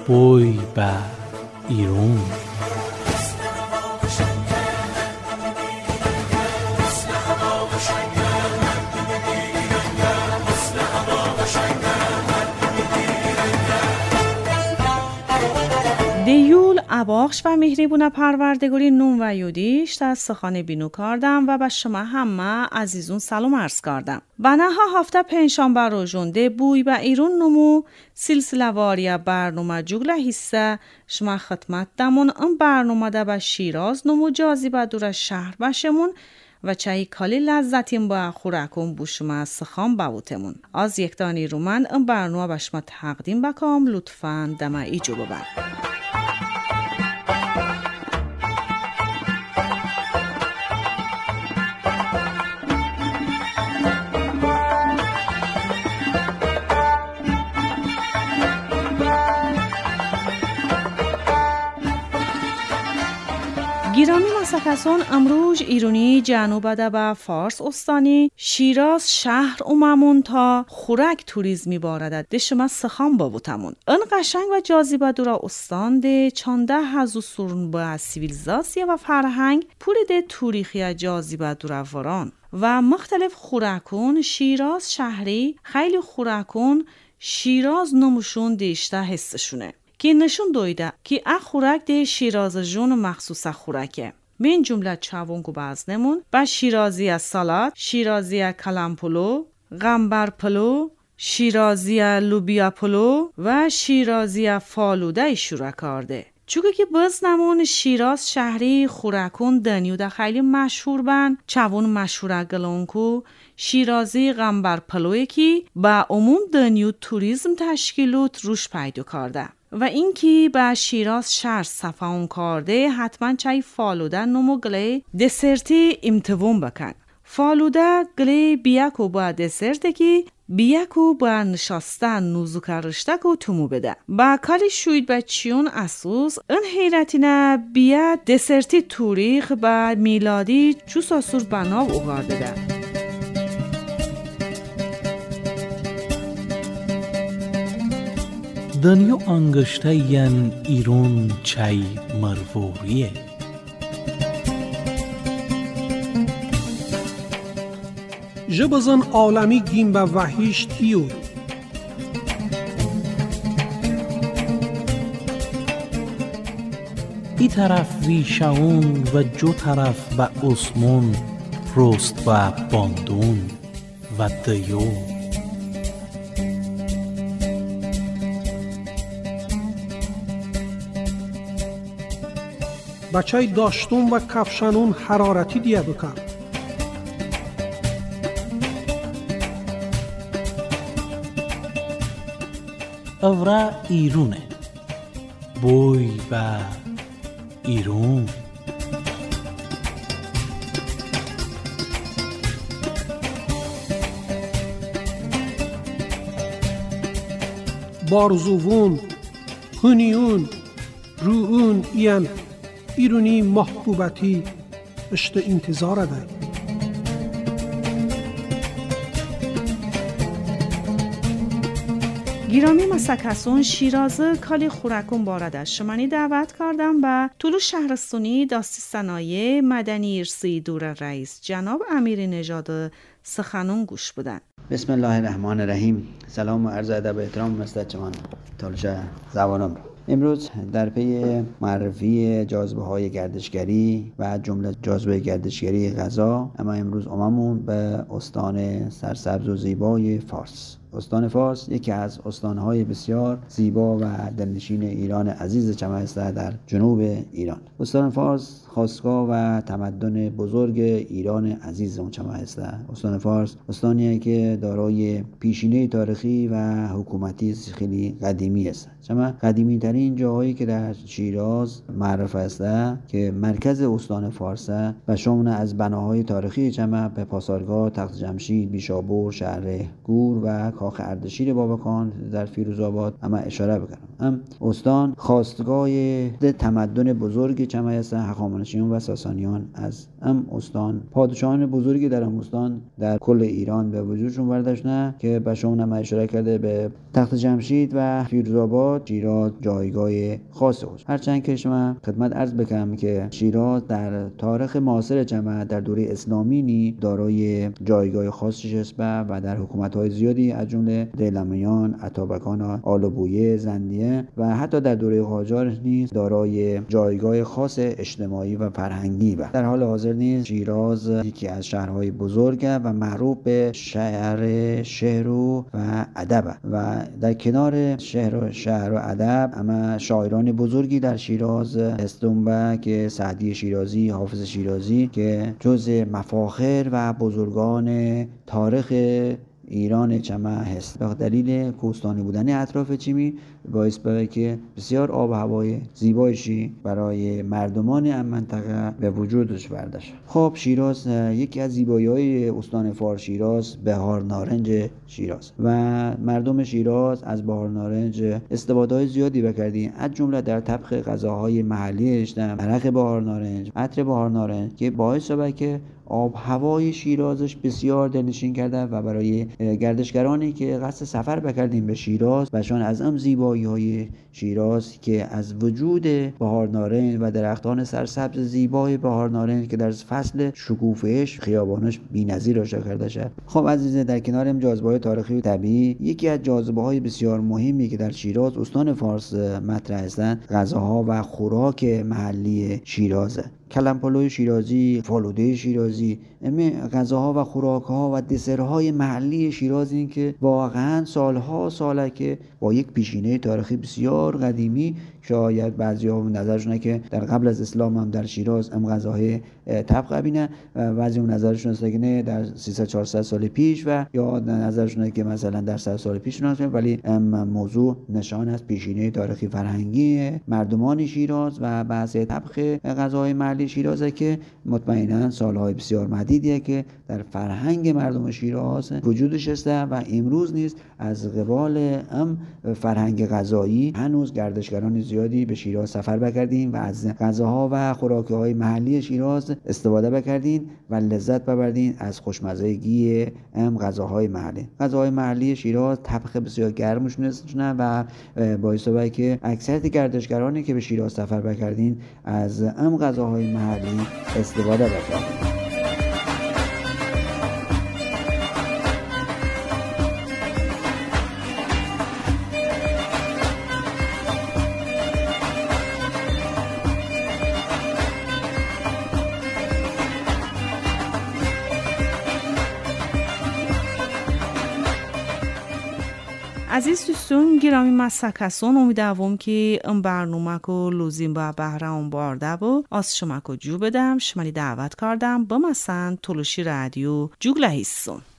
بوی به ایرون. دیول اباخش و مهریبونه پروردگاری نون و یودیش در سخانه بینو کردم و به شما همه عزیزون سلام عرض کردم. بناها هفته پنجشنبه روزونده بوی به ایرون نمو سلسله واری برنامه جگله حصه شما خدمت دمون این برنامه ده به شیراز نمو جاذبه دور شهر بشمون و چای کلی لذتیم با خوراکم بو شما سخام باوتمون. از یک دانی رومن این برنامه به شما تقدیم بکام، لطفاً دم ایجو ببر. گیرامی مسکسون امروز ایرانی جنوب ده به فارس استانی شیراز شهر اوممون تا خورک توریزمی بارده ده شما سخام بابوتمون. این قشنگ و جاذبه دورا استان ده چانده هزو سورن با سیویلیزاسیه و فرهنگ پوری ده توریخی جاذبه دورا وران و مختلف خوراکون شیراز شهری خیلی خوراکون شیراز نموشون دیشته حسشونه که نشون دویده که خوراک ده شیراز جون مخصوص خوراکه. من جمله چاونگو بازنمون با شیرازی سالاد، شیرازی کلم پلو، غمبر پلو، شیرازی لوبیا پلو و شیرازی فالوده شروع کرده. چون که بزنمون شیراز شهری خوراکون دنیو ده خیلی مشهور بن، چاون مشهور گلونکو شیرازی غمبر پلوی که با عموم دنیو توریسم تشکیلوت روش پیدا کرده. و اینکه با شیراز شهر صفاون کرده حتما چای فالوده نمو گله دسرتی امتوان بکن. فالوده گله بیاکو با دسرته که بیاکو با نشستن نوزوک رشتکو تومو بده. با کالی شوید بچیون اسوس این حیرتینه بیا دسرتی توریخ با میلادی چو ساسور بناو اغارده ده. دنیو انگشته ین ایرون چای مروریه. جبزن عالمی گیم به وحیش تیور ای طرف ویشاون و جو طرف به اسمون رست و باندون و دیو. بچای داشتون و کفشانون حرارتی دیه بکن. اورا ایرونه بوی به ایرون. بارزوون هنیون روون این ایرونی محبوبتی اشت انتظار ده. گیرامی مسکسون شیرازه کالی خوراکون بارده شمانی دعوت کردم به طولو شهرستانی داستی صنایع مدنی ارسی دور رئیس جناب امیر نژاد سخنون گوش بودن. بسم الله الرحمن الرحیم. سلام و عرض ادب و احترام مستوجبان طولش زبانم را. امروز در پی معرفی جاذبه های گردشگری و جمله جاذبه گردشگری غذا، اما امروز عموماً به استان سرسبز و زیبای فارس. استان فارس یکی از استانهای بسیار زیبا و دلنشین ایران عزیز چمه است در جنوب ایران. استان فارس خاستگاه و تمدن بزرگ ایران عزیز اون چمه است. استان فارس استانیه که دارای پیشینه تاریخی و حکومتی خیلی قدیمی است. چمه قدیمی ترین جاهایی که در شیراز معرف است که مرکز استان فارس و شامل از بناهای تاریخی چمه به پاسارگاه تخت جمشید، بیشابور، شهر گور و کاخ اردشیر بابکان در فیروزآباد اما اشاره بکنم. ام استان خواستگاه تمدن بزرگ چمه است، هخامنشیان و ساسانیان از ام استان پادشاهان بزرگی در ام استان در کل ایران به وجودشون برداشتن که به شما هم اشاره کرده به تخت جمشید و فیروزآباد شیراز جایگاه خاصی است. هرچند که شما خدمت عرض بکنم که شیراز در تاریخ معاصر جمع در دوره اسلامی دارای جایگاه خاصی است و در حکومت‌های زیادی از جمله دیلمیان، اتابکان، آل‌وبویه، زندیه و حتی در دوره قاجار نیز دارای جایگاه خاص اجتماعی و فرهنگی بود. در حال حاضر نیز شیراز یکی از شهرهای بزرگ و معروف به شعر و ادب و در کنار شعر و ادب اما شاعران بزرگی در شیراز هستند که سعدی شیرازی، حافظ شیرازی که جز مفاخر و بزرگان تاریخ ایران چمه هست. به دلیل کوهستانی بودن اطراف چیمی باعث بشه که بسیار آب و هوای زیبایشی برای مردمان این منطقه به وجودش برداشت. خب شیراز یکی از زیبایی‌های استان فارس شیراز بهار نارنج شیراز و مردم شیراز از بهار نارنج استفاده زیادی بکردین، از جمله در طبخ غذاهای محلیش عرق بهار نارنج، عطر بهار نارنج که باعث شده که آب هوای شیرازش بسیار دلنشین کرده و برای گردشگرانی که قصد سفر بکردیم به شیراز بهشان از زیبایی‌های شیراز که از وجود بهار نارنج و درختان سرسبز زیبای بهار نارنج که در فصل شکوفهش خیابانش بی‌نظیر اشاره کرده شد. خب عزیزان، در کنار این جاذبه‌های تاریخی و طبیعی یکی از جاذبه‌های بسیار مهمی که در شیراز استان فارس مطرح هستند غذاها و خوراک محلی شیرازه. کلم‌پلوی شیرازی، فالوده شیرازی، غذاها و خوراک‌ها و دسرهای محلی شیراز این که واقعا ساله که با یک پیشینه تاریخی بسیار قدیمی، شاید بعضی‌ها نظرشونه که در قبل از اسلام هم در شیراز غذاهای طبق بینه و بعضی نظرشون است که نه در 300-400 سال پیش و یا نظرشونه که مثلا در 100 سال پیش ناشه، ولی موضوع نشان از پیشینه تاریخی فرهنگی مردمان شیراز و بحث طبخ غذاهای محلی شیرازه که مطمئنا سالهای بسیار مدیدیه که در فرهنگ مردم شیراز وجودش است و امروز نیز از قبال فرهنگ غذایی هنوز گردشگران زیادی به شیراز سفر بکردین و از غذاها و خوراک‌های محلی شیراز استفاده بکردین و لذت ببردین از خوشمزگی غذاهای محلی. غذاهای محلی شیراز طبخ بسیار گرمشون و باعث شده که اکثر گردشگرانی که به شیراز سفر بکردین از غذاهای محلی استفاده بکردین. عزیز دوستان گرامی مسکسون، امیدوارم که این برنامه کو لوزیم با بهره بارده و از شما کو جو بدم شمالی دعوت کردم با مثلا تلوشی رادیو جوگله هستون.